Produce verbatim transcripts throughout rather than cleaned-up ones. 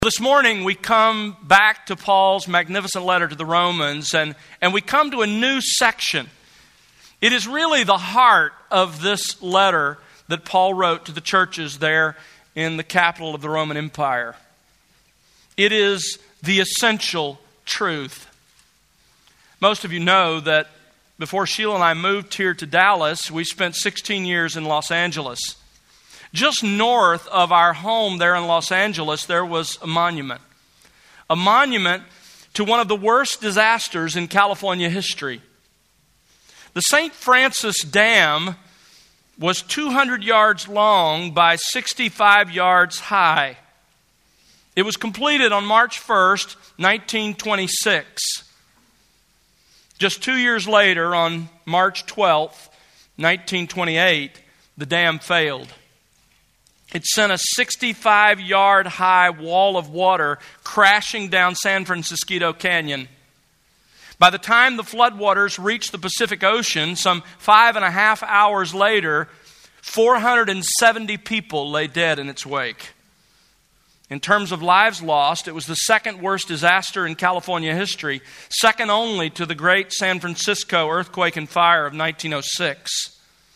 This morning we come back to Paul's magnificent letter to the Romans, and, and we come to a new section. It is really the heart of this letter that Paul wrote to the churches there in the capital of the Roman Empire. It is the essential truth. Most of you know that before Sheila and I moved here to Dallas, we spent sixteen years in Los Angeles. Just north of our home there in Los Angeles, there was a monument. A monument to one of the worst disasters in California history. The Saint Francis Dam was two hundred yards long by sixty-five yards high. It was completed on March first, nineteen twenty-six. Just two years later, on March twelfth, nineteen twenty-eight, the dam failed. It sent a sixty-five yard high wall of water crashing down San Francisco Canyon. By the time the floodwaters reached the Pacific Ocean, some five and a half hours later, four hundred seventy people lay dead in its wake. In terms of lives lost, it was the second worst disaster in California history, second only to the great San Francisco earthquake and fire of nineteen oh six.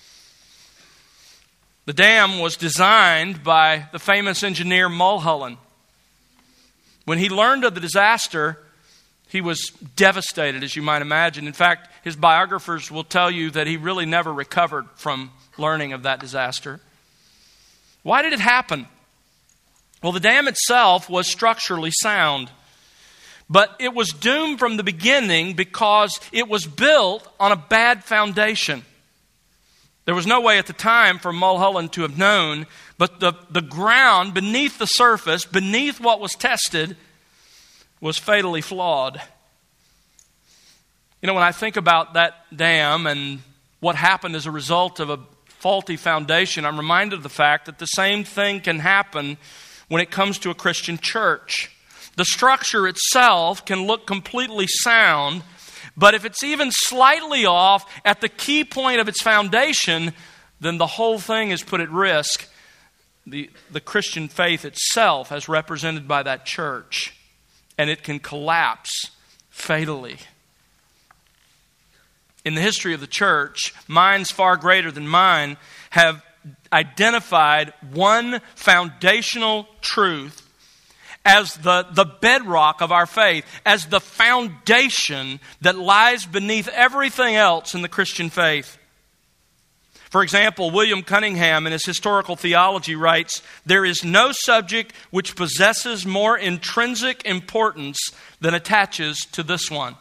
The dam was designed by the famous engineer Mulholland. When he learned of the disaster, he was devastated, as you might imagine. In fact, his biographers will tell you that he really never recovered from learning of that disaster. Why did it happen? Well, the dam itself was structurally sound, but it was doomed from the beginning because it was built on a bad foundation. There was no way at the time for Mulholland to have known, but the, the ground beneath the surface, beneath what was tested, was fatally flawed. You know, when I think about that dam and what happened as a result of a faulty foundation, I'm reminded of the fact that the same thing can happen when it comes to a Christian church. The structure itself can look completely sound, but if it's even slightly off at the key point of its foundation, then the whole thing is put at risk. The, the Christian faith itself as represented by that church. And it can collapse fatally. In the history of the church, minds far greater than mine have identified one foundational truth as the, the bedrock of our faith, as the foundation that lies beneath everything else in the Christian faith. For example, William Cunningham in his Historical Theology writes, "There is no subject which possesses more intrinsic importance than attaches to this one."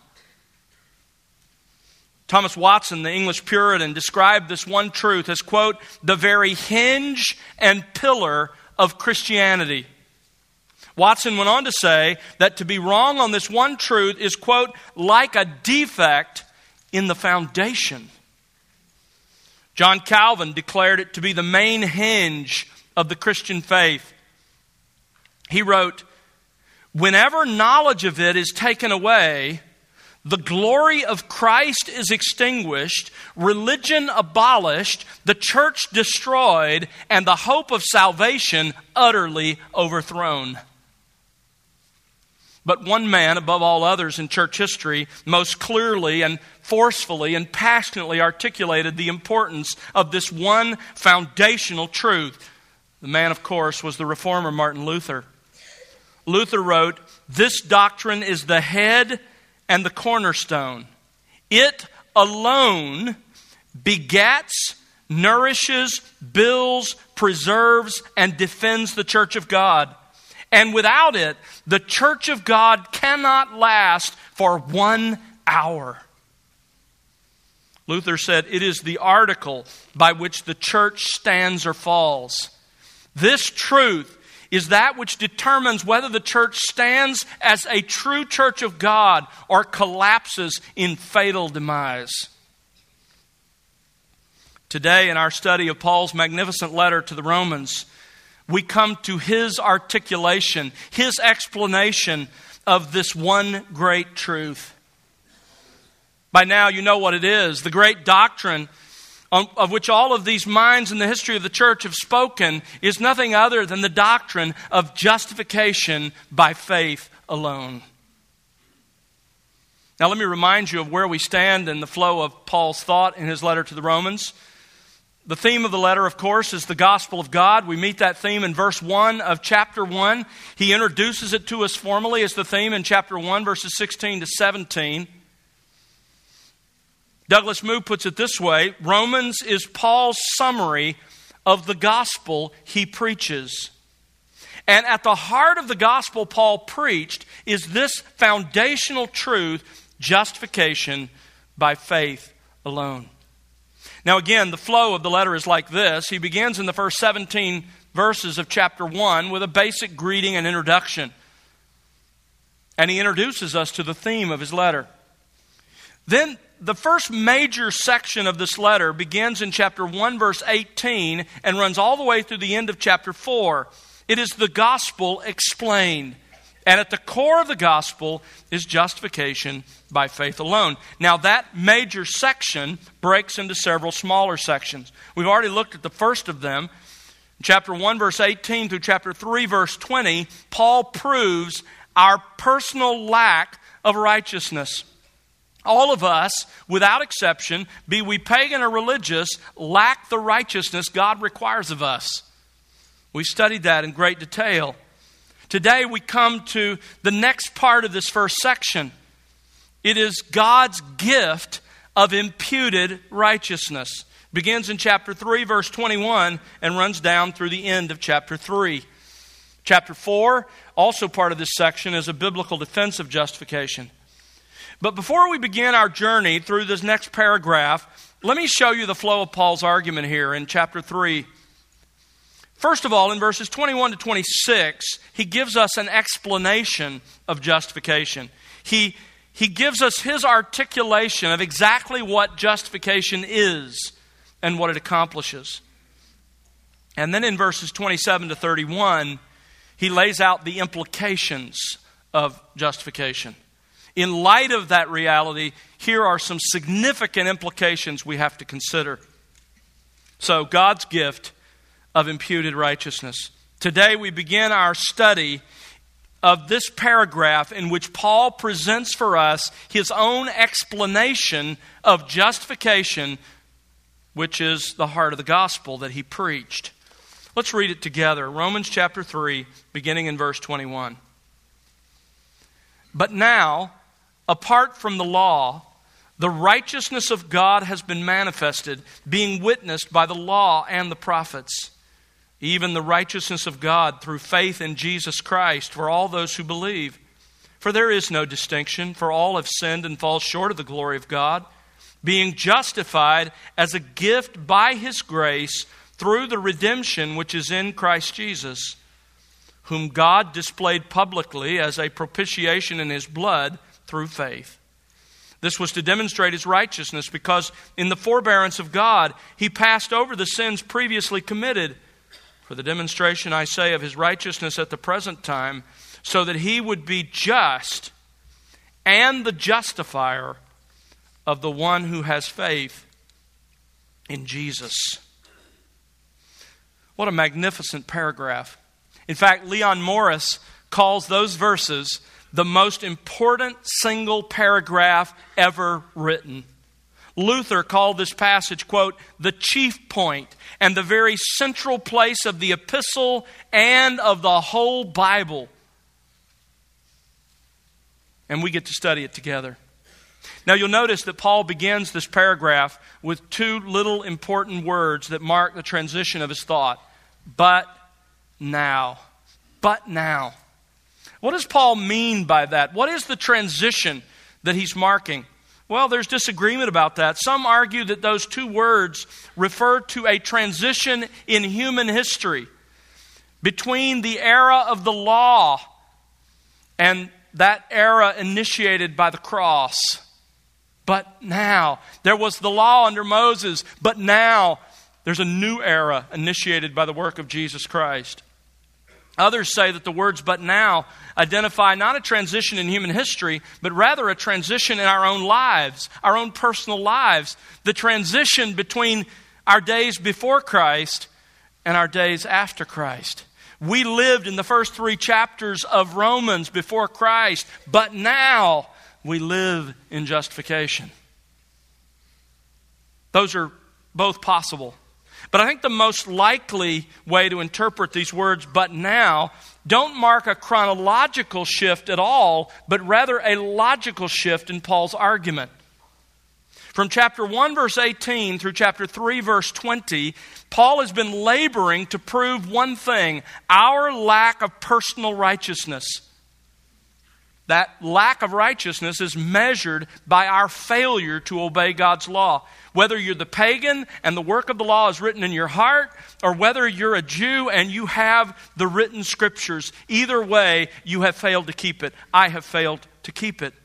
Thomas Watson, the English Puritan, described this one truth as, quote, "the very hinge and pillar of Christianity." Watson went on to say that to be wrong on this one truth is, quote, "like a defect in the foundation." John Calvin declared it to be the main hinge of the Christian faith. He wrote, "Whenever knowledge of it is taken away, the glory of Christ is extinguished, religion abolished, the church destroyed, and the hope of salvation utterly overthrown." But one man, above all others in church history, most clearly and forcefully and passionately articulated the importance of this one foundational truth. The man, of course, was the reformer Martin Luther. Luther wrote, "This doctrine is the head and the cornerstone. It alone begets, nourishes, builds, preserves, and defends the church of God. And without it, the church of God cannot last for one hour." Luther said, "It is the article by which the church stands or falls. This truth is that which determines whether the church stands as a true church of God or collapses in fatal demise." Today, in our study of Paul's magnificent letter to the Romans, we come to his articulation, his explanation of this one great truth. By now, you know what it is. The great doctrine of which all of these minds in the history of the church have spoken, is nothing other than the doctrine of justification by faith alone. Now let me remind you of where we stand in the flow of Paul's thought in his letter to the Romans. The theme of the letter, of course, is the gospel of God. We meet that theme in verse one of chapter one. He introduces it to us formally as the theme in chapter one, verses sixteen to seventeen. Douglas Moo puts it this way: Romans is Paul's summary of the gospel he preaches. And at the heart of the gospel Paul preached is this foundational truth: justification by faith alone. Now again, the flow of the letter is like this. He begins in the first seventeen verses of chapter one with a basic greeting and introduction. And he introduces us to the theme of his letter. Then the first major section of this letter begins in chapter one, verse eighteen, and runs all the way through the end of chapter four. It is the gospel explained. And at the core of the gospel is justification by faith alone. Now that major section breaks into several smaller sections. We've already looked at the first of them. In chapter one, verse eighteen through chapter three, verse twenty, Paul proves our personal lack of righteousness. All of us, without exception, be we pagan or religious, lack the righteousness God requires of us. We studied that in great detail. Today we come to the next part of this first section. It is God's gift of imputed righteousness. It begins in chapter three, verse twenty-one, and runs down through the end of chapter three. Chapter four, also part of this section, is a biblical defense of justification. But before we begin our journey through this next paragraph, let me show you the flow of Paul's argument here in chapter three. First of all, in verses twenty-one to twenty-six, he gives us an explanation of justification. He, he gives us his articulation of exactly what justification is and what it accomplishes. And then in verses twenty-seven to thirty-one, he lays out the implications of justification. In light of that reality, here are some significant implications we have to consider. So, God's gift of imputed righteousness. Today we begin our study of this paragraph in which Paul presents for us his own explanation of justification, which is the heart of the gospel that he preached. Let's read it together. Romans chapter three, beginning in verse twenty-one. But now, apart from the law, the righteousness of God has been manifested, being witnessed by the law and the prophets, even the righteousness of God through faith in Jesus Christ for all those who believe. For there is no distinction, for all have sinned and fall short of the glory of God, being justified as a gift by His grace through the redemption which is in Christ Jesus, whom God displayed publicly as a propitiation in His blood through faith. This was to demonstrate His righteousness, because in the forbearance of God He passed over the sins previously committed, for the demonstration, I say, of His righteousness at the present time, so that He would be just and the justifier of the one who has faith in Jesus. What a magnificent paragraph. In fact, Leon Morris calls those verses the most important single paragraph ever written. Luther called this passage, quote, the chief point and the very central place of the epistle and of the whole Bible. And we get to study it together. Now you'll notice that Paul begins this paragraph with two little important words that mark the transition of his thought. But now. But now. What does Paul mean by that? What is the transition that he's marking? Well, there's disagreement about that. Some argue that those two words refer to a transition in human history between the era of the law and that era initiated by the cross. But now, there was the law under Moses, but now there's a new era initiated by the work of Jesus Christ. Others say that the words "but now" identify not a transition in human history, but rather a transition in our own lives, our own personal lives. The transition between our days before Christ and our days after Christ. We lived in the first three chapters of Romans before Christ, but now we live in justification. Those are both possible. But I think the most likely way to interpret these words, but now, don't mark a chronological shift at all, but rather a logical shift in Paul's argument. From chapter one, verse eighteen through chapter three, verse twenty, Paul has been laboring to prove one thing: our lack of personal righteousness. That lack of righteousness is measured by our failure to obey God's law. Whether you're the pagan and the work of the law is written in your heart, or whether you're a Jew and you have the written scriptures, either way, you have failed to keep it. I have failed to keep it.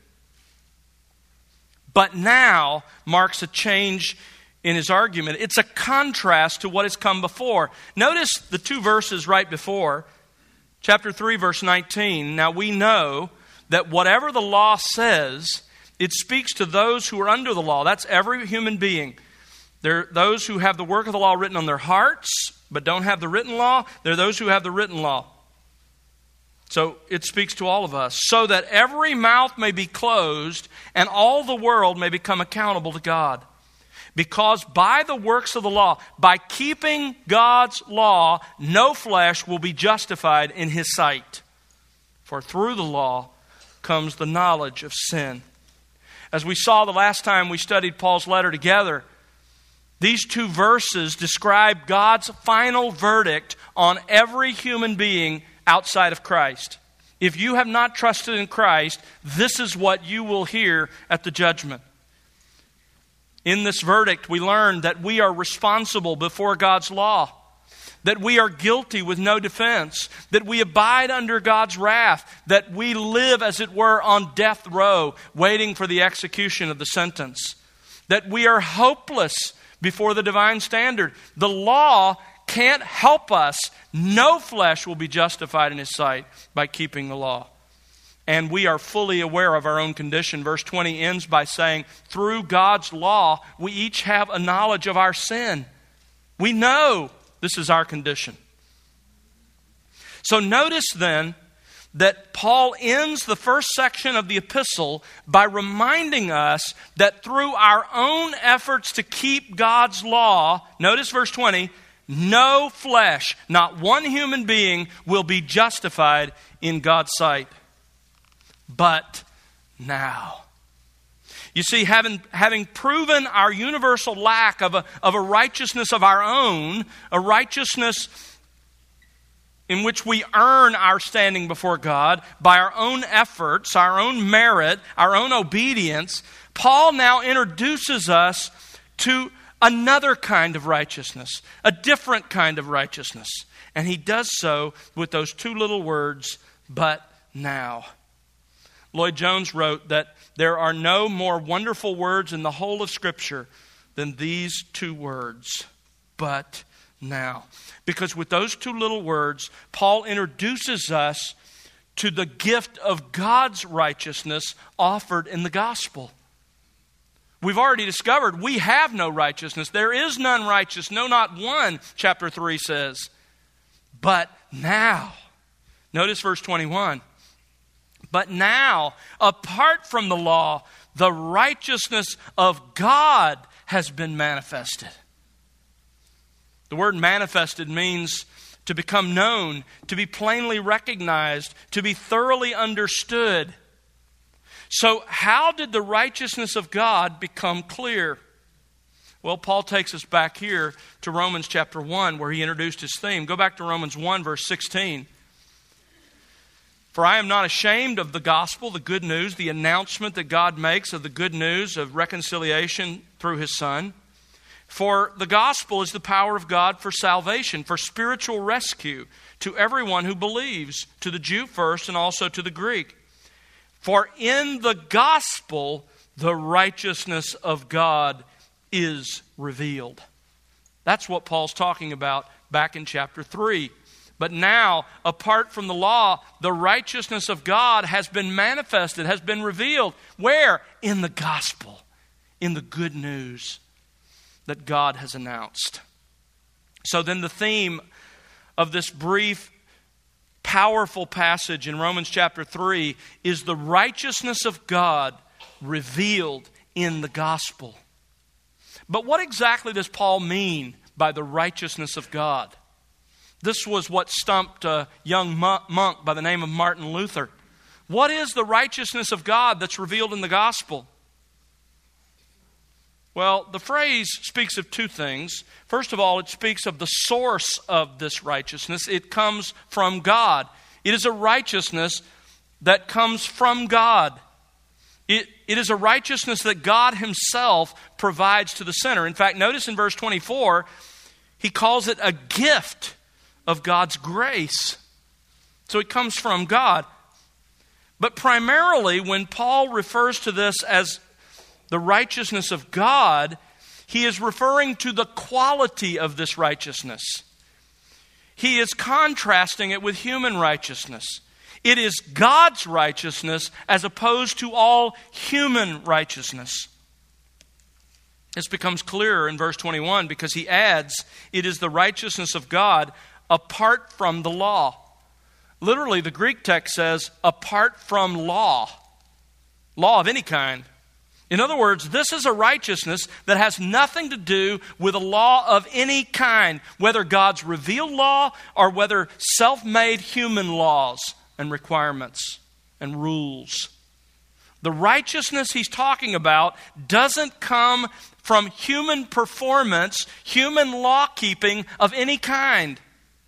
But now marks a change in his argument. It's a contrast to what has come before. Notice the two verses right before. Chapter three, verse nineteen. Now we know that whatever the law says, it speaks to those who are under the law. That's every human being. There are those who have the work of the law written on their hearts, but don't have the written law. There are those who have the written law. So it speaks to all of us. So that every mouth may be closed and all the world may become accountable to God. Because by the works of the law, by keeping God's law, no flesh will be justified in His sight. For through the law comes the knowledge of sin. As we saw the last time we studied Paul's letter together, these two verses describe God's final verdict on every human being outside of Christ. If you have not trusted in Christ, this is what you will hear at the judgment. In this verdict, we learn that we are responsible before God's law, that we are guilty with no defense, that we abide under God's wrath, that we live, as it were, on death row, waiting for the execution of the sentence, that we are hopeless before the divine standard. The law can't help us. No flesh will be justified in His sight by keeping the law. And we are fully aware of our own condition. Verse twenty ends by saying, through God's law, we each have a knowledge of our sin. We know this is our condition. So notice then that Paul ends the first section of the epistle by reminding us that through our own efforts to keep God's law, notice verse twenty, no flesh, not one human being, will be justified in God's sight. But now. You see, having, having proven our universal lack of a, of a righteousness of our own, a righteousness in which we earn our standing before God by our own efforts, our own merit, our own obedience, Paul now introduces us to another kind of righteousness, a different kind of righteousness. And he does so with those two little words, but now. Lloyd Jones wrote that there are no more wonderful words in the whole of Scripture than these two words, but now. Because with those two little words, Paul introduces us to the gift of God's righteousness offered in the gospel. We've already discovered we have no righteousness. There is none righteous, no, not one, chapter three says. But now, notice verse twenty-one. But now, apart from the law, the righteousness of God has been manifested. The word manifested means to become known, to be plainly recognized, to be thoroughly understood. So how did the righteousness of God become clear? Well, Paul takes us back here to Romans chapter one, where he introduced his theme. Go back to Romans one, verse sixteen. For I am not ashamed of the gospel, the good news, the announcement that God makes of the good news of reconciliation through His Son. For the gospel is the power of God for salvation, for spiritual rescue to everyone who believes, to the Jew first and also to the Greek. For in the gospel, the righteousness of God is revealed. That's what Paul's talking about back in chapter three. But now, apart from the law, the righteousness of God has been manifested, has been revealed. Where? In the gospel, in the good news. that God has announced. So then the theme of this brief, powerful passage in Romans chapter three is the righteousness of God revealed in the gospel. But what exactly does Paul mean by the righteousness of God? This was what stumped a young monk by the name of Martin Luther. What is the righteousness of God that's revealed in the gospel? Well, the phrase speaks of two things. First of all, it speaks of the source of this righteousness. It comes from God. It is a righteousness that comes from God. It, it is a righteousness that God himself provides to the sinner. In fact, notice in verse twenty-four, he calls it a gift of God's grace. So it comes from God. But primarily, when Paul refers to this as the righteousness of God, he is referring to the quality of this righteousness. He is contrasting it with human righteousness. It is God's righteousness as opposed to all human righteousness. This becomes clearer in verse twenty-one because he adds, it is the righteousness of God apart from the law. Literally, the Greek text says, apart from law. Law of any kind. In other words, this is a righteousness that has nothing to do with a law of any kind, whether God's revealed law or whether self-made human laws and requirements and rules. The righteousness he's talking about doesn't come from human performance, human law-keeping of any kind.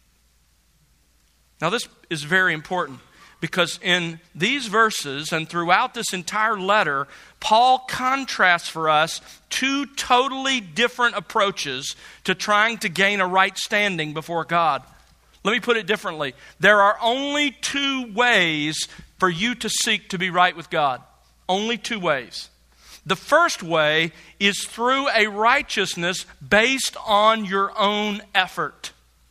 Now, this is very important because in these verses and throughout this entire letter, Paul contrasts for us two totally different approaches to trying to gain a right standing before God. Let me put it differently. There are only two ways for you to seek to be right with God. Only two ways. The first way is through a righteousness based on your own effort.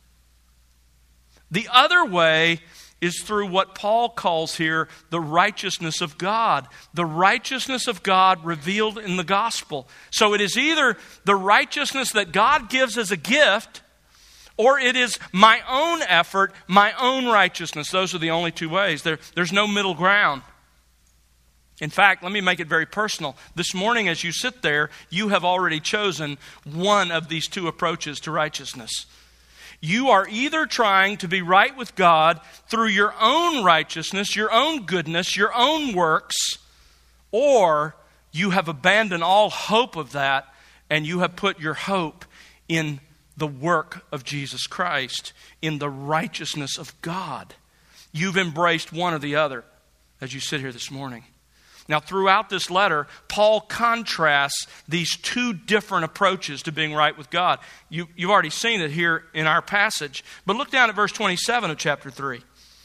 The other way is through what Paul calls here the righteousness of God. The righteousness of God revealed in the gospel. So it is either the righteousness that God gives as a gift, or it is my own effort, my own righteousness. Those are the only two ways. There, there's no middle ground. In fact, let me make it very personal. This morning as you sit there, you have already chosen one of these two approaches to righteousness. You are either trying to be right with God through your own righteousness, your own goodness, your own works, or you have abandoned all hope of that and you have put your hope in the work of Jesus Christ, in the righteousness of God. You've embraced one or the other as you sit here this morning. Now, throughout this letter, Paul contrasts these two different approaches to being right with God. You, you've already seen it here in our passage. But look down at verse twenty-seven of chapter three.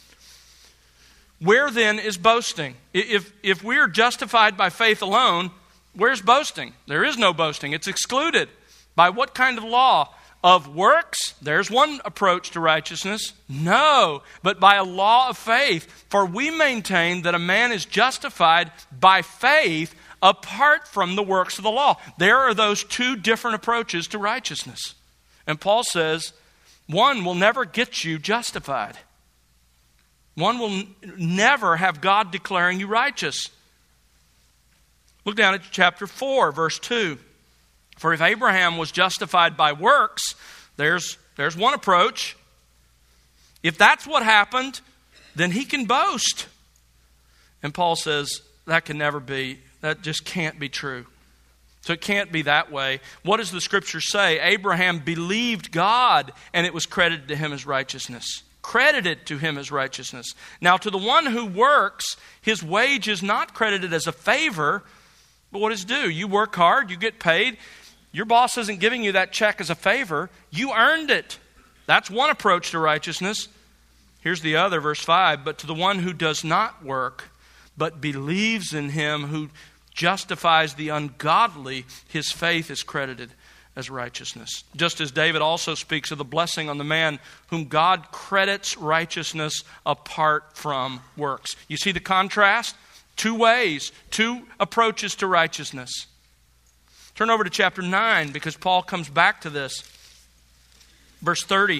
Where then is boasting? If, if we are justified by faith alone, where's boasting? There is no boasting. It's excluded. By what kind of law? Of works? There's one approach to righteousness. No, but by a law of faith. For we maintain that a man is justified by faith apart from the works of the law. There are those two different approaches to righteousness. And Paul says, one will never get you justified. One will n- never have God declaring you righteous. Look down at chapter four, verse two. For if Abraham was justified by works, there's, there's one approach. If that's what happened, then he can boast. And Paul says that can never be. That just can't be true. So it can't be that way. What does the Scripture say? Abraham believed God, and it was credited to him as righteousness. Credited to him as righteousness. Now, to the one who works, his wage is not credited as a favor, but what is due? You work hard, you get paid. Your boss isn't giving you that check as a favor. You earned it. That's one approach to righteousness. Here's the other, verse five. But to the one who does not work, but believes in him who justifies the ungodly, his faith is credited as righteousness. Just as David also speaks of the blessing on the man whom God credits righteousness apart from works. You see the contrast? Two ways, two approaches to righteousness. Turn over to chapter nine because Paul comes back to this. Verse thirty.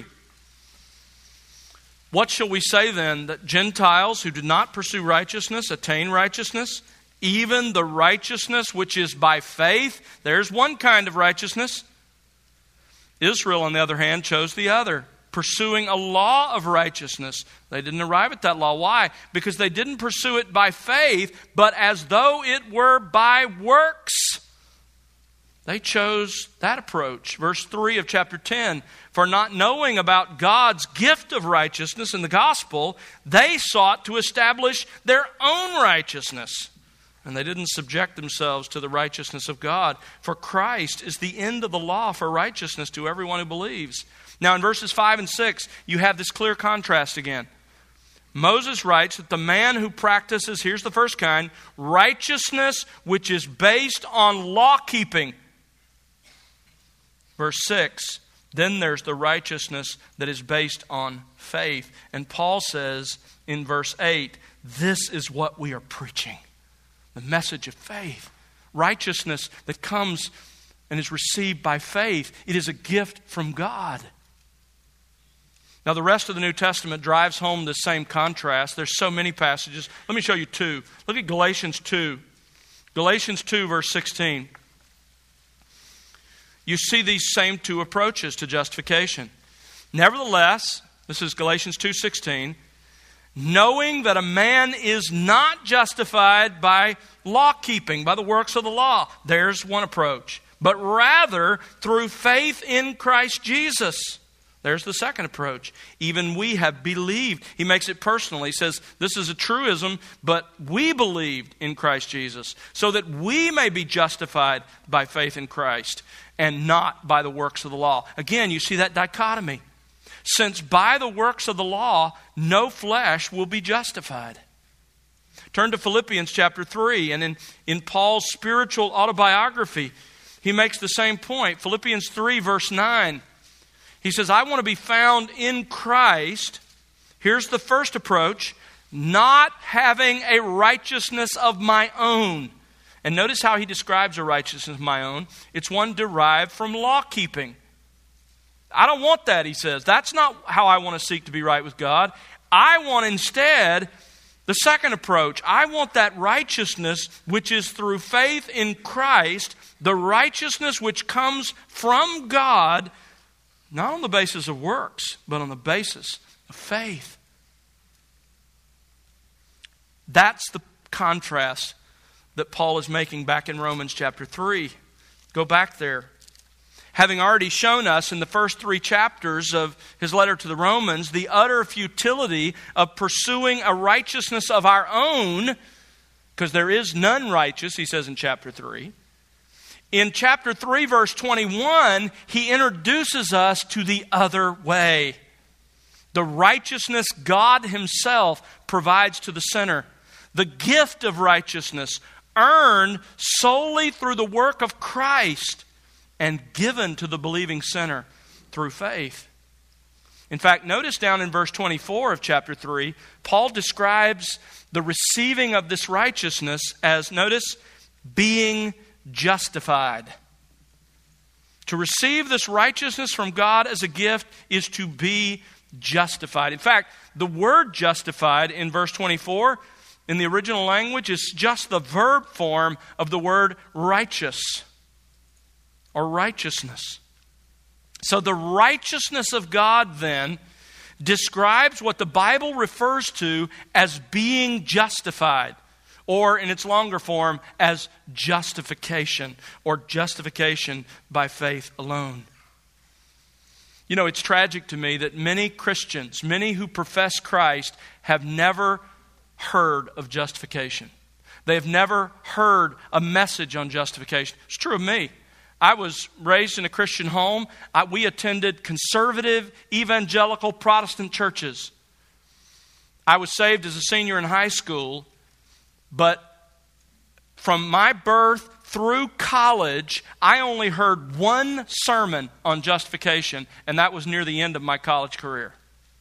What shall we say then? That Gentiles who do not pursue righteousness attain righteousness, even the righteousness which is by faith? There's one kind of righteousness. Israel, on the other hand, chose the other, pursuing a law of righteousness. They didn't arrive at that law. Why? Because they didn't pursue it by faith, but as though it were by works. They chose that approach. Verse three of chapter ten, for not knowing about God's gift of righteousness in the gospel, they sought to establish their own righteousness. And they didn't subject themselves to the righteousness of God. For Christ is the end of the law for righteousness to everyone who believes. Now in verses five and six, you have this clear contrast again. Moses writes that the man who practices, here's the first kind, righteousness which is based on law keeping. Verse six, then there's the righteousness that is based on faith. And Paul says in verse eight, this is what we are preaching. The message of faith. Righteousness that comes and is received by faith. It is a gift from God. Now the rest of the New Testament drives home this same contrast. There's so many passages. Let me show you two. Look at Galatians two. Galatians two verse sixteen. You see these same two approaches to justification. Nevertheless, this is Galatians two sixteen, knowing that a man is not justified by law keeping, by the works of the law. There's one approach. But rather through faith in Christ Jesus. There's the second approach. Even we have believed. He makes it personal. He says, this is a truism, but we believed in Christ Jesus, so that we may be justified by faith in Christ and not by the works of the law. Again, you see that dichotomy. Since by the works of the law, no flesh will be justified. Turn to Philippians chapter three, and in, in Paul's spiritual autobiography, he makes the same point. Philippians three verse nine. He says, I want to be found in Christ. Here's the first approach. Not having a righteousness of my own. And notice how he describes a righteousness of my own. It's one derived from law keeping. I don't want that, he says. That's not how I want to seek to be right with God. I want instead the second approach. I want that righteousness which is through faith in Christ, the righteousness which comes from God, not on the basis of works, but on the basis of faith. That's the contrast that Paul is making back in Romans chapter three. Go back there. Having already shown us in the first three chapters of his letter to the Romans the utter futility of pursuing a righteousness of our own, because there is none righteous, he says in chapter three. In chapter three, verse twenty-one, he introduces us to the other way. The righteousness God himself provides to the sinner. The gift of righteousness earned solely through the work of Christ and given to the believing sinner through faith. In fact, notice down in verse twenty-four of chapter three, Paul describes the receiving of this righteousness as, notice, being justified. To receive this righteousness from God as a gift is to be justified. In fact, the word justified in verse twenty-four in the original language is just the verb form of the word righteous or righteousness. So the righteousness of God then describes what the Bible refers to as being justified, or in its longer form as justification, or justification by faith alone. You know, it's tragic to me that many Christians, many who profess Christ, have never heard of justification. They have never heard a message on justification. It's true of me. I was raised in a Christian home. I, we attended conservative, evangelical, Protestant churches. I was saved as a senior in high school, but from my birth through college, I only heard one sermon on justification, and that was near the end of my college career.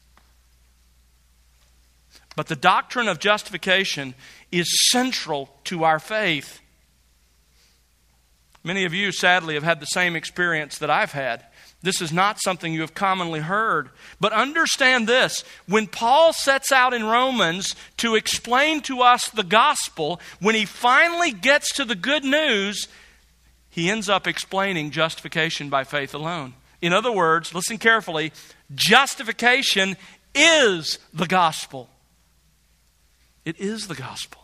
But the doctrine of justification is central to our faith. Let Many of you, sadly, have had the same experience that I've had. This is not something you have commonly heard. But understand this, when Paul sets out in Romans to explain to us the gospel, when he finally gets to the good news, he ends up explaining justification by faith alone. In other words, listen carefully, justification is the gospel. It is the gospel.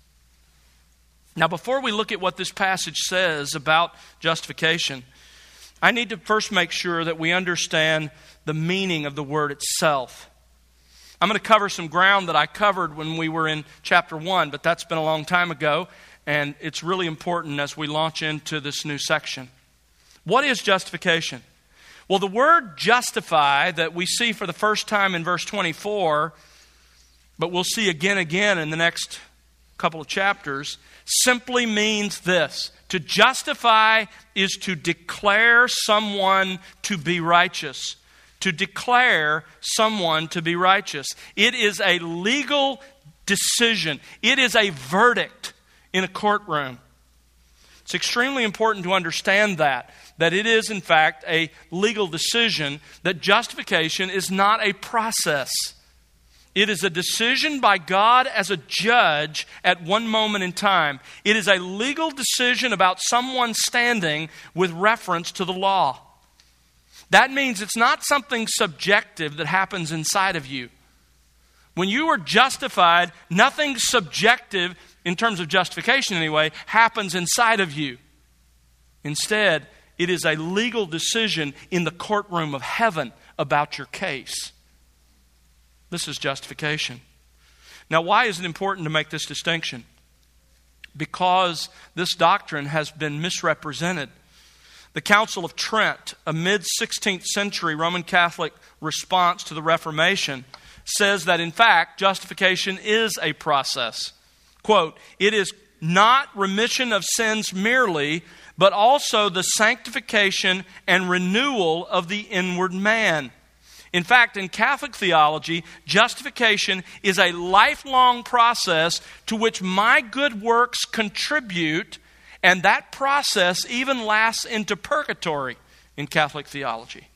Now, before we look at what this passage says about justification, I need to first make sure that we understand the meaning of the word itself. I'm going to cover some ground that I covered when we were in chapter one, but that's been a long time ago, and it's really important as we launch into this new section. What is justification? Well, the word justify that we see for the first time in verse twenty-four, but we'll see again and again in the next couple of chapters, simply means this. To justify is to declare someone to be righteous. To declare someone to be righteous. It is a legal decision. It is a verdict in a courtroom. It's extremely important to understand that, that it is in fact a legal decision, that justification is not a process. It is a decision by God as a judge at one moment in time. It is a legal decision about someone standing with reference to the law. That means it's not something subjective that happens inside of you. When you are justified, nothing subjective, in terms of justification anyway, happens inside of you. Instead, it is a legal decision in the courtroom of heaven about your case. This is justification. Now, why is it important to make this distinction? Because this doctrine has been misrepresented. The Council of Trent, a mid-sixteenth century Roman Catholic response to the Reformation, says that in fact, justification is a process. Quote, it is not remission of sins merely, but also the sanctification and renewal of the inward man. In fact, in Catholic theology, justification is a lifelong process to which my good works contribute, and that process even lasts into purgatory in Catholic theology.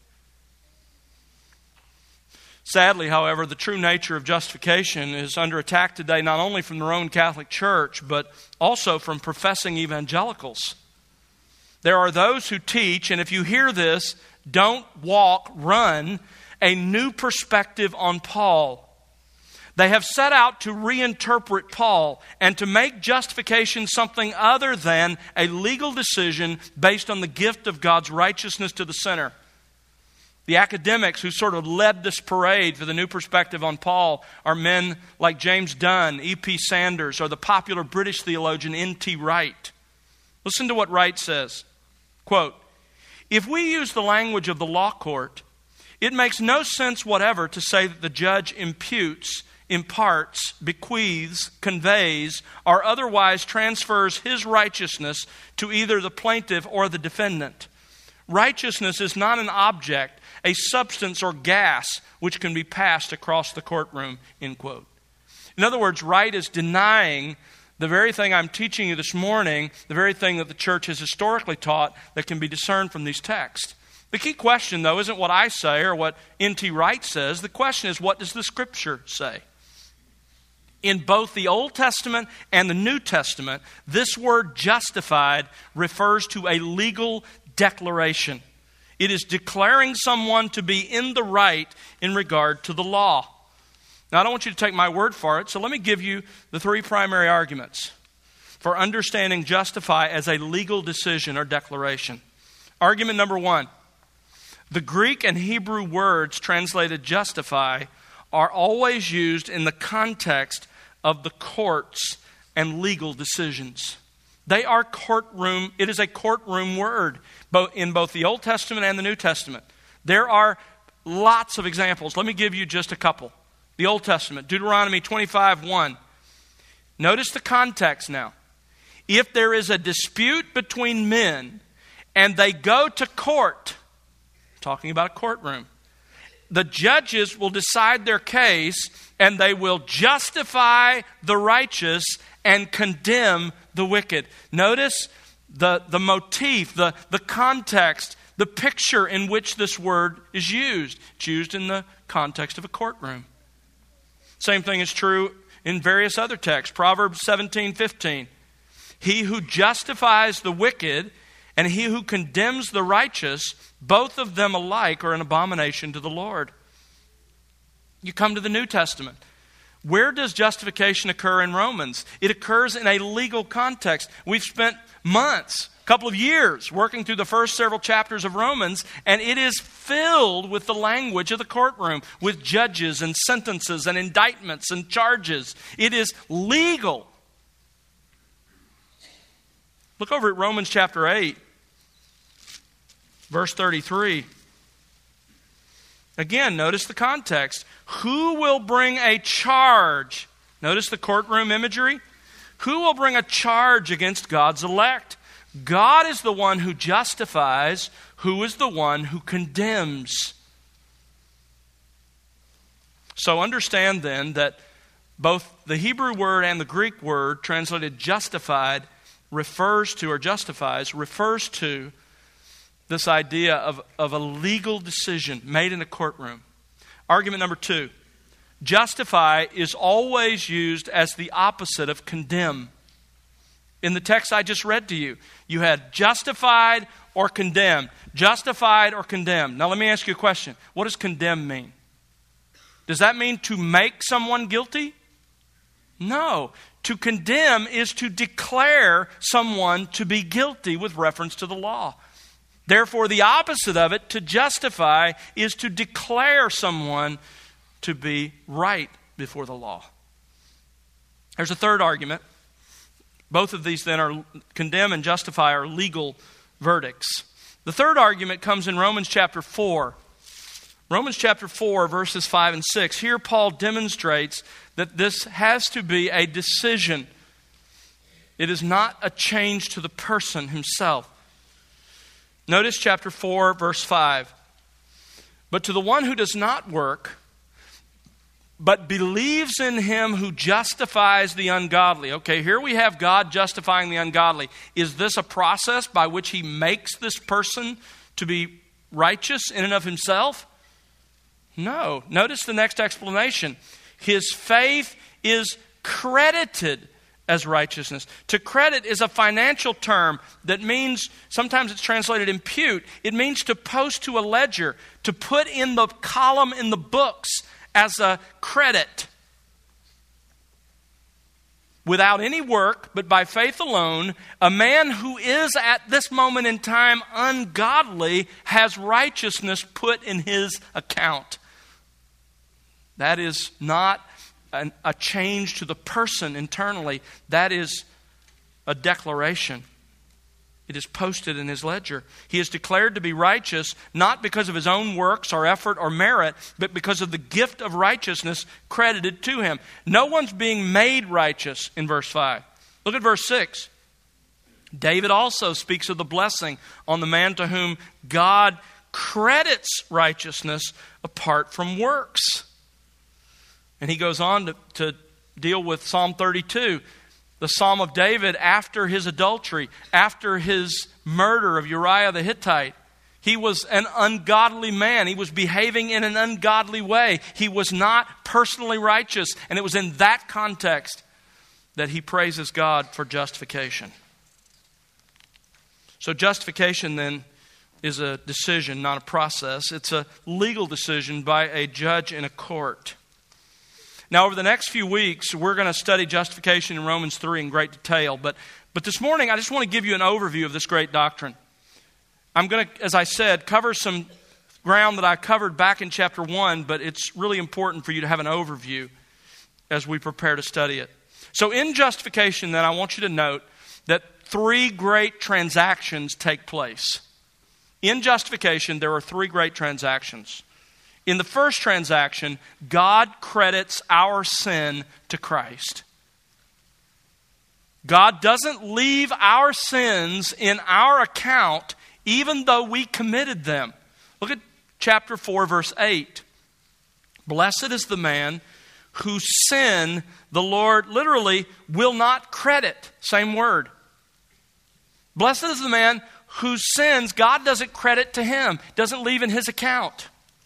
Sadly, however, the true nature of justification is under attack today, not only from the Roman Catholic Church, but also from professing evangelicals. There are those who teach, and if you hear this, don't walk, run, a new perspective on Paul. They have set out to reinterpret Paul and to make justification something other than a legal decision based on the gift of God's righteousness to the sinner. The academics who sort of led this parade for the new perspective on Paul are men like James Dunn, E P Sanders, or the popular British theologian N T Wright. Listen to what Wright says. Quote, if we use the language of the law court, it makes no sense whatever to say that the judge imputes, imparts, bequeaths, conveys, or otherwise transfers his righteousness to either the plaintiff or the defendant. Righteousness is not an object, a substance or gas which can be passed across the courtroom, end quote. In other words, Wright is denying the very thing I'm teaching you this morning, the very thing that the church has historically taught that can be discerned from these texts. The key question, though, isn't what I say or what N T Wright says. The question is, what does the Scripture say? In both the Old Testament and the New Testament, this word justified refers to a legal declaration. It is declaring someone to be in the right in regard to the law. Now, I don't want you to take my word for it, so let me give you the three primary arguments for understanding justify as a legal decision or declaration. Argument number one. The Greek and Hebrew words translated justify are always used in the context of the courts and legal decisions. They are courtroom, it is a courtroom word, both in both the Old Testament and the New Testament. There are lots of examples. Let me give you just a couple. The Old Testament, Deuteronomy twenty-five one. Notice the context now. If there is a dispute between men and they go to court, talking about a courtroom, the judges will decide their case and they will justify the righteous and condemn the wicked. Notice the, the motif, the, the context, the picture in which this word is used. It's used in the context of a courtroom. Same thing is true in various other texts. Proverbs seventeen fifteen. He who justifies the wicked and he who condemns the righteous, both of them alike are an abomination to the Lord. You come to the New Testament. Where does justification occur in Romans? It occurs in a legal context. We've spent months, a couple of years, working through the first several chapters of Romans, and it is filled with the language of the courtroom, with judges and sentences and indictments and charges. It is legal. Look over at Romans chapter eight, verse thirty-three. Again, notice the context. Who will bring a charge? Notice the courtroom imagery. Who will bring a charge against God's elect? God is the one who justifies. Who is the one who condemns? So understand then that both the Hebrew word and the Greek word translated justified refers to, or justifies, refers to this idea of, of a legal decision made in a courtroom. Argument number two. Justify is always used as the opposite of condemn. In the text I just read to you, you had justified or condemned. Justified or condemned. Now let me ask you a question. What does condemn mean? Does that mean to make someone guilty? No. To condemn is to declare someone to be guilty with reference to the law. Therefore, the opposite of it, to justify, is to declare someone to be right before the law. There's a third argument. Both of these then are condemn and justify are legal verdicts. The third argument comes in Romans chapter four. Romans chapter four, verses five and six. Here Paul demonstrates that this has to be a decision. It is not a change to the person himself. Notice chapter four, verse five. But to the one who does not work, but believes in him who justifies the ungodly. Okay, here we have God justifying the ungodly. Is this a process by which he makes this person to be righteous in and of himself? No. Notice the next explanation. His faith is credited as righteousness. To credit is a financial term that means, sometimes it's translated impute. It means to post to a ledger, to put in the column in the books as a credit. Without any work, but by faith alone, a man who is at this moment in time ungodly has righteousness put in his account. That is not an, a change to the person internally. That is a declaration. It is posted in his ledger. He is declared to be righteous, not because of his own works or effort or merit, but because of the gift of righteousness credited to him. No one's being made righteous in verse five. Look at verse six. David also speaks of the blessing on the man to whom God credits righteousness apart from works. And he goes on to, to deal with Psalm thirty-two. The Psalm of David after his adultery, after his murder of Uriah the Hittite. He was an ungodly man. He was behaving in an ungodly way. He was not personally righteous. And it was in that context that he praises God for justification. So justification then is a decision, not a process. It's a legal decision by a judge in a court. Now, over the next few weeks, we're going to study justification in Romans three in great detail. But, but this morning, I just want to give you an overview of this great doctrine. I'm going to, as I said, cover some ground that I covered back in chapter one, but it's really important for you to have an overview as we prepare to study it. So in justification, then, I want you to note that three great transactions take place. In justification, there are three great transactions. In the first transaction, God credits our sin to Christ. God doesn't leave our sins in our account even though we committed them. Look at chapter four, verse eight. Blessed is the man whose sin the Lord literally will not credit. Same word. Blessed is the man whose sins God doesn't credit to him, doesn't leave in his account.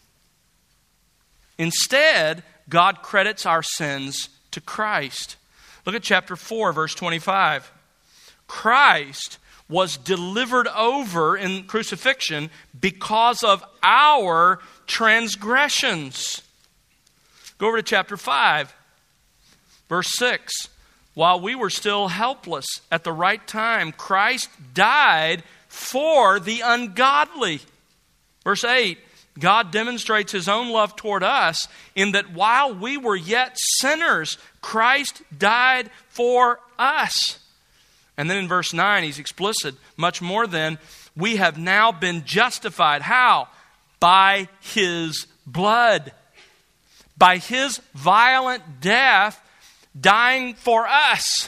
Instead, God credits our sins to Christ. Look at chapter four, verse twenty-five. Christ was delivered over in crucifixion because of our transgressions. Go over to chapter five, verse six. While we were still helpless at the right time, Christ died for the ungodly. Verse eight, God demonstrates his own love toward us in that while we were yet sinners, Christ died for us. And then in verse nine, he's explicit. Much more than, we have now been justified. How? By his blood. By his violent death, dying for us.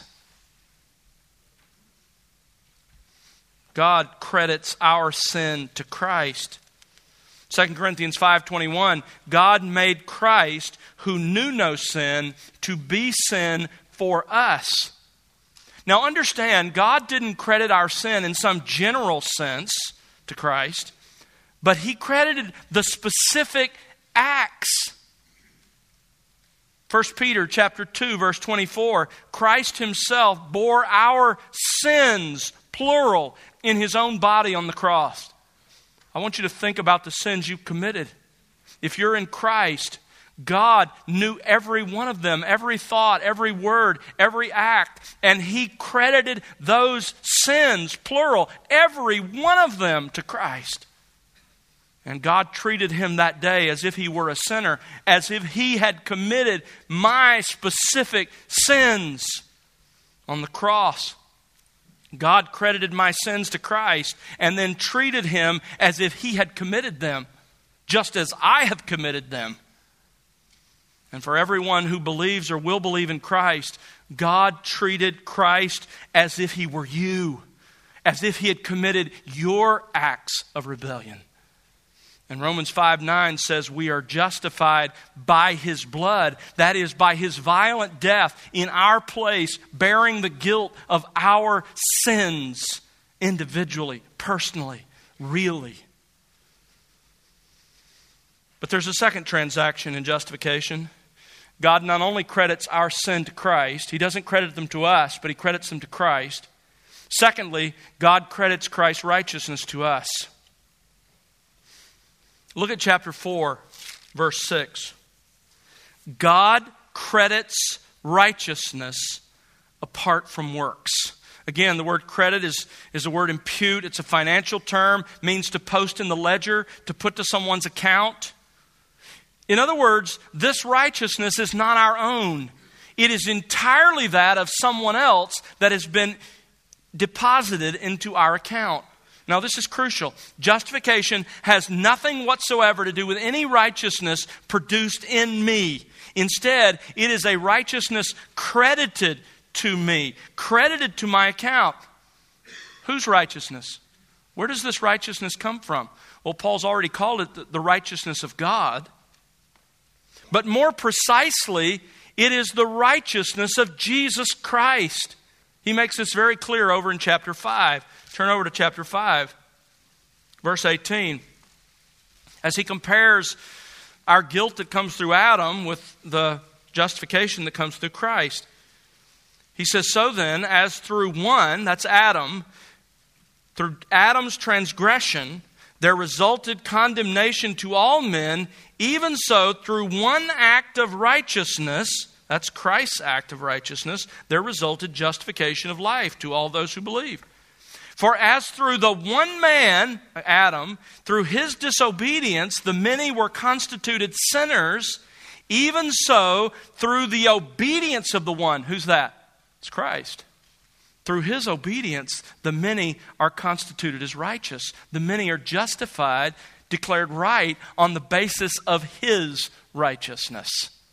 God credits our sin to Christ. Second Corinthians five twenty-one, God made Christ, who knew no sin, to be sin for us. Now understand, God didn't credit our sin in some general sense to Christ, but he credited the specific acts. First Peter chapter two, verse twenty-four, Christ himself bore our sins, plural, in his own body on the cross. I want you to think about the sins you've committed. If you're in Christ, God knew every one of them, every thought, every word, every act, and he credited those sins, plural, every one of them to Christ. And God treated him that day as if he were a sinner, as if he had committed my specific sins on the cross. God credited my sins to Christ and then treated him as if he had committed them, just as I have committed them. And for everyone who believes or will believe in Christ, God treated Christ as if he were you, as if he had committed your acts of rebellion. And Romans five nine says we are justified by his blood. That is, by his violent death in our place, bearing the guilt of our sins individually, personally, really. But there's a second transaction in justification. God not only credits our sin to Christ, he doesn't credit them to us, but he credits them to Christ. Secondly, God credits Christ's righteousness to us. Look at chapter four, verse six. God credits righteousness apart from works. Again, the word credit is, is the word impute. It's a financial term, means to post in the ledger, to put to someone's account. In other words, this righteousness is not our own. It is entirely that of someone else that has been deposited into our account. Now, this is crucial. Justification has nothing whatsoever to do with any righteousness produced in me. Instead, it is a righteousness credited to me, credited to my account. Whose righteousness? Where does this righteousness come from? Well, Paul's already called it the righteousness of God. But more precisely, it is the righteousness of Jesus Christ. He makes this very clear over in chapter five. Turn over to chapter five, verse eighteen. As he compares our guilt that comes through Adam with the justification that comes through Christ. He says, so then, as through one, that's Adam, through Adam's transgression, there resulted condemnation to all men, even so, through one act of righteousness, that's Christ's act of righteousness, there resulted justification of life to all those who believe. For as through the one man, Adam, through his disobedience, the many were constituted sinners, even so, through the obedience of the one, who's that? It's Christ. Through his obedience, the many are constituted as righteous. The many are justified, declared right on the basis of his righteousness.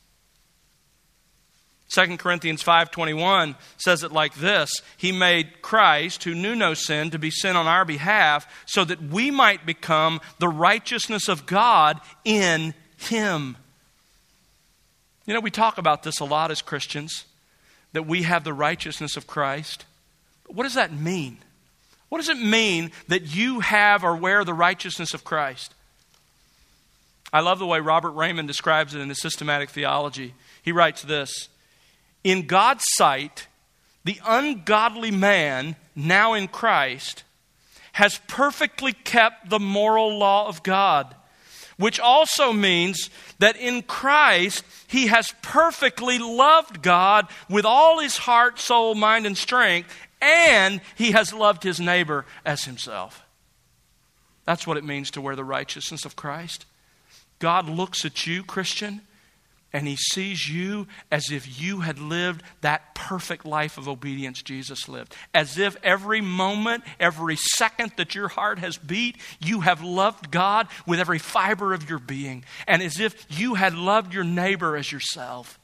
Second Corinthians five twenty-one says it like this. He made Christ, who knew no sin, to be sin on our behalf, so that we might become the righteousness of God in him. You know, we talk about this a lot as Christians, that we have the righteousness of Christ. But what does that mean? What does it mean that you have or wear the righteousness of Christ? I love the way Robert Raymond describes it in his systematic theology. He writes this: in God's sight, the ungodly man, now in Christ, has perfectly kept the moral law of God, which also means that in Christ, he has perfectly loved God with all his heart, soul, mind, and strength, and he has loved his neighbor as himself. That's what it means to wear the righteousness of Christ. God looks at you, Christian, and he sees you as if you had lived that perfect life of obedience Jesus lived. As if every moment, every second that your heart has beat, you have loved God with every fiber of your being. And as if you had loved your neighbor as yourself.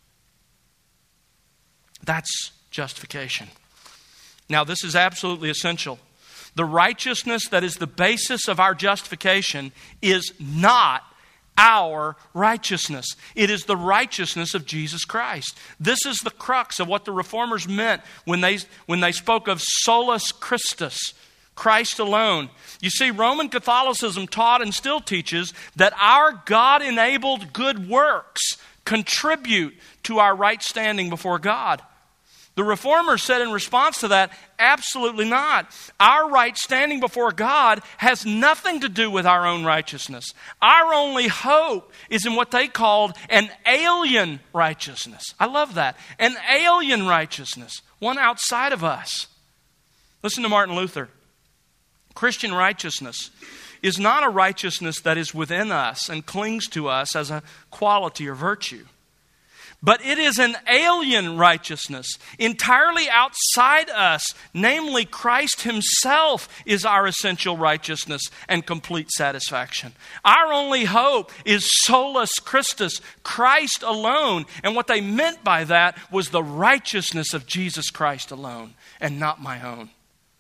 That's justification. Now, this is absolutely essential. The righteousness that is the basis of our justification is not our righteousness. It is the righteousness of Jesus Christ. This is the crux of what the Reformers meant when they, when they spoke of solus Christus, Christ alone. You see, Roman Catholicism taught and still teaches that our God-enabled good works contribute to our right standing before God. The Reformers said in response to that, absolutely not. Our right standing before God has nothing to do with our own righteousness. Our only hope is in what they called an alien righteousness. I love that. An alien righteousness, one outside of us. Listen to Martin Luther. Christian righteousness is not a righteousness that is within us and clings to us as a quality or virtue. But it is an alien righteousness, entirely outside us. Namely, Christ himself is our essential righteousness and complete satisfaction. Our only hope is solus Christus, Christ alone. And what they meant by that was the righteousness of Jesus Christ alone, and not my own.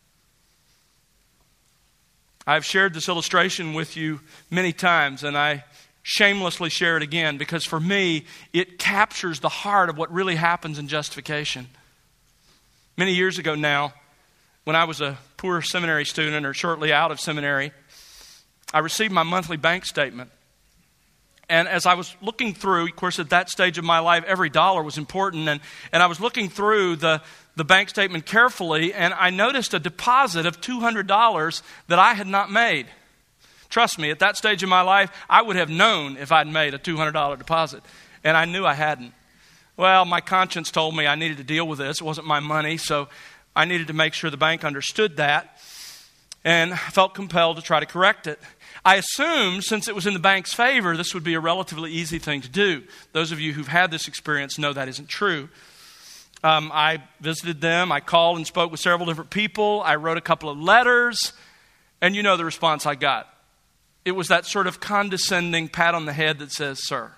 I've shared this illustration with you many times, and I shamelessly share it again, because for me, it captures the heart of what really happens in justification. Many years ago now, when I was a poor seminary student or shortly out of seminary, I received my monthly bank statement. And as I was looking through, of course, at that stage of my life, every dollar was important. And, and I was looking through the, the bank statement carefully, and I noticed a deposit of two hundred dollars that I had not made. Trust me, at that stage of my life, I would have known if I'd made a two hundred dollars deposit. And I knew I hadn't. Well, my conscience told me I needed to deal with this. It wasn't my money, so I needed to make sure the bank understood that. And I felt compelled to try to correct it. I assumed, since it was in the bank's favor, this would be a relatively easy thing to do. Those of you who've had this experience know that isn't true. Um, I visited them. I called and spoke with several different people. I wrote a couple of letters. And you know the response I got. It was that sort of condescending pat on the head that says, "Sir,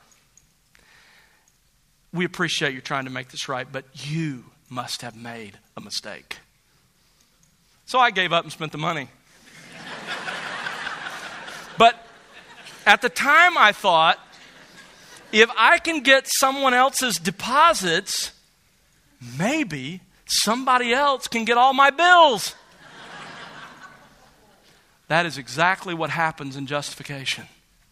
we appreciate you trying to make this right, but you must have made a mistake." So I gave up and spent the money. But at the time I thought, if I can get someone else's deposits, maybe somebody else can get all my bills. That is exactly what happens in justification.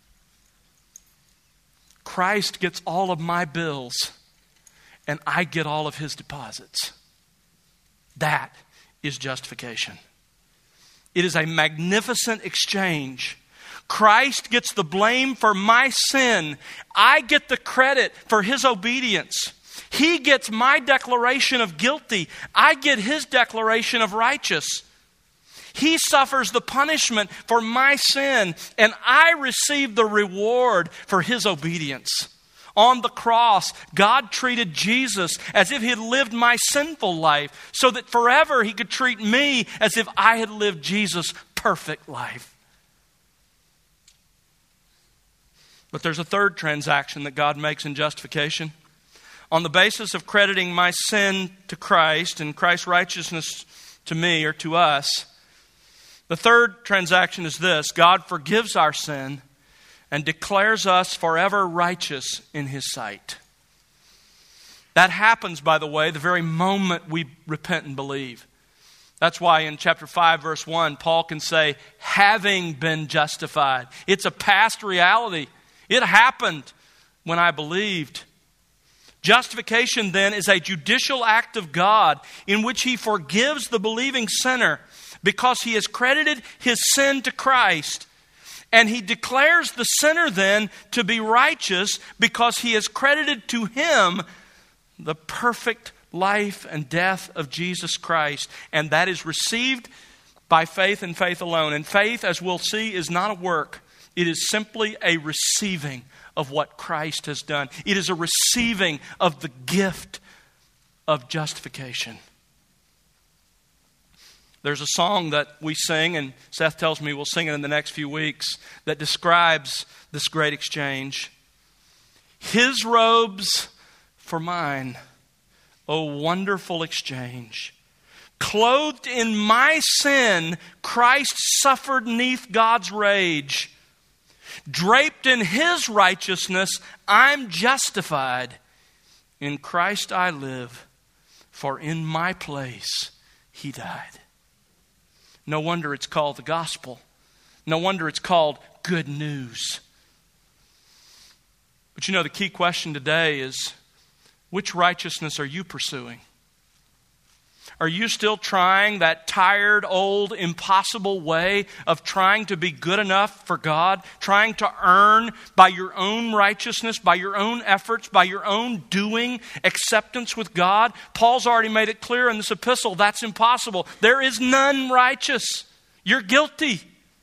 Christ gets all of my bills, and I get all of his deposits. That is justification. It is a magnificent exchange. Christ gets the blame for my sin. I get the credit for his obedience. He gets my declaration of guilty. I get his declaration of righteous. He suffers the punishment for my sin, and I receive the reward for his obedience. On the cross, God treated Jesus as if he had lived my sinful life, so that forever he could treat me as if I had lived Jesus' perfect life. But there's a third transaction that God makes in justification. On the basis of crediting my sin to Christ and Christ's righteousness to me or to us, the third transaction is this: God forgives our sin and declares us forever righteous in his sight. That happens, by the way, the very moment we repent and believe. That's why in chapter five, verse one, Paul can say, having been justified. It's a past reality. It happened when I believed. Justification then is a judicial act of God in which He forgives the believing sinner because he has credited his sin to Christ. And He declares the sinner then to be righteous because he has credited to him the perfect life and death of Jesus Christ. And that is received by faith and faith alone. And faith, as we'll see, is not a work. It is simply a receiving of what Christ has done. It is a receiving of the gift of justification. There's a song that we sing, and Seth tells me we'll sing it in the next few weeks, that describes this great exchange. His robes for mine, oh wonderful exchange. Clothed in my sin, Christ suffered 'neath God's rage. Draped in His righteousness, I'm justified. In Christ I live, for in my place He died. No wonder it's called the gospel. No wonder it's called good news. But you know, the key question today is, which righteousness are you pursuing? Are you still trying that tired, old, impossible way of trying to be good enough for God? Trying to earn by your own righteousness, by your own efforts, by your own doing, acceptance with God? Paul's already made it clear in this epistle, that's impossible. There is none righteous. You're guilty.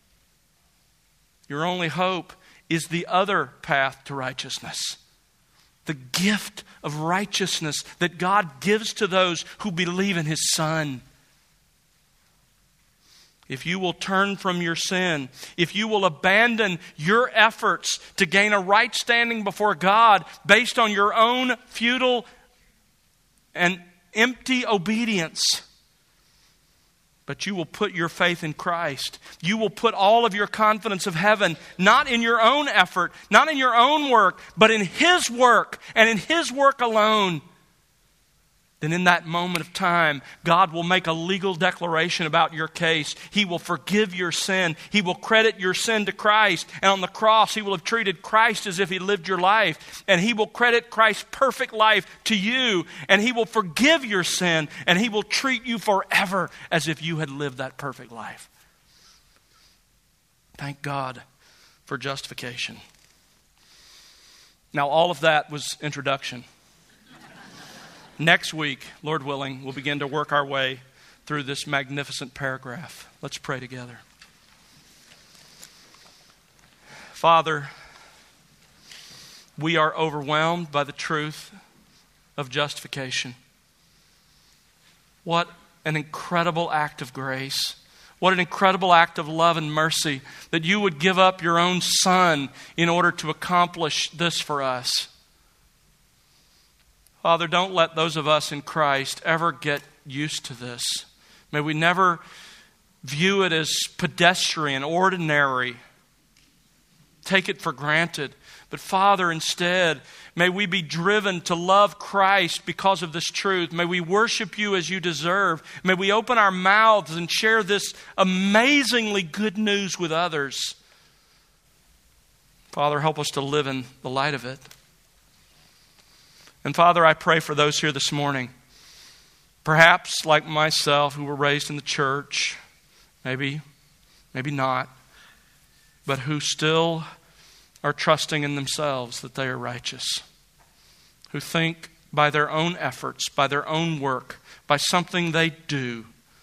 Your only hope is the other path to righteousness. The gift of righteousness that God gives to those who believe in His Son. If you will turn from your sin, if you will abandon your efforts to gain a right standing before God based on your own futile and empty obedience, but you will put your faith in Christ. You will put all of your confidence of heaven, not in your own effort, not in your own work, but in His work and in His work alone. Then in that moment of time, God will make a legal declaration about your case. He will forgive your sin. He will credit your sin to Christ. And on the cross, He will have treated Christ as if He lived your life. And He will credit Christ's perfect life to you. And He will forgive your sin. And He will treat you forever as if you had lived that perfect life. Thank God for justification. Now, all of that was introduction. Next week, Lord willing, we'll begin to work our way through this magnificent paragraph. Let's pray together. Father, we are overwhelmed by the truth of justification. What an incredible act of grace. What an incredible act of love and mercy that you would give up your own Son in order to accomplish this for us. Father, don't let those of us in Christ ever get used to this. May we never view it as pedestrian, ordinary, take it for granted. But Father, instead, may we be driven to love Christ because of this truth. May we worship you as you deserve. May we open our mouths and share this amazingly good news with others. Father, help us to live in the light of it. And Father, I pray for those here this morning, perhaps like myself, who were raised in the church, maybe, maybe not, but who still are trusting in themselves that they are righteous, who think by their own efforts, by their own work, by something they do,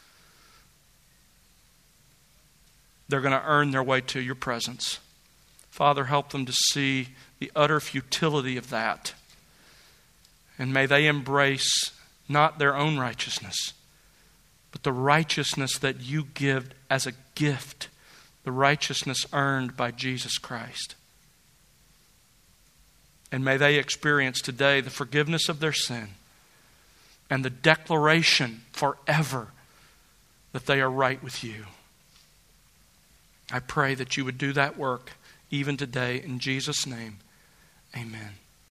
they're going to earn their way to your presence. Father, help them to see the utter futility of that. And may they embrace not their own righteousness, but the righteousness that you give as a gift, the righteousness earned by Jesus Christ. And may they experience today the forgiveness of their sin and the declaration forever that they are right with you. I pray that you would do that work even today. In Jesus' name, amen.